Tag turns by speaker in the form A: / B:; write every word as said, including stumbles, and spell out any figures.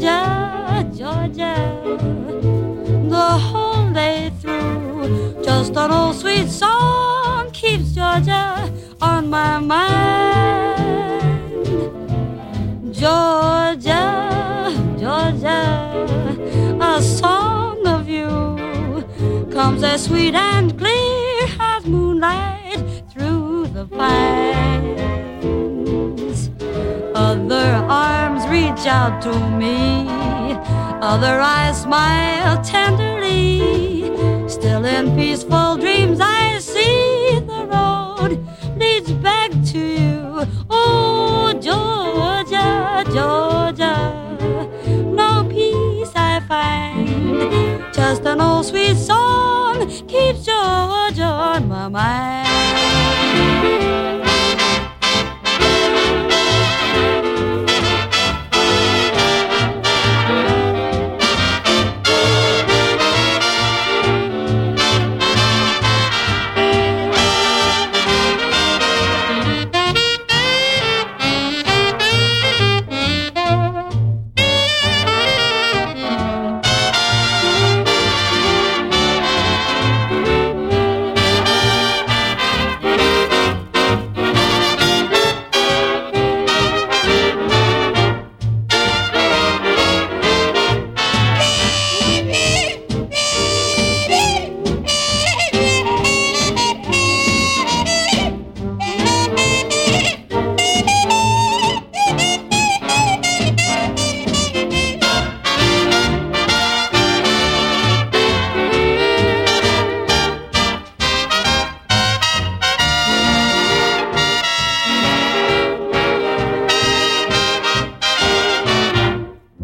A: Georgia, Georgia, the whole day through. Just an old sweet song keeps Georgia on my mind. Georgia, Georgia, a song of you comes as sweet and clear as moonlight through the pines. Other arms reach out to me, other eyes smile tenderly. Still in peaceful dreams I see the road leads back to you. Oh, Georgia, Georgia, no peace I find. Just an old sweet song keeps Georgia on my mind.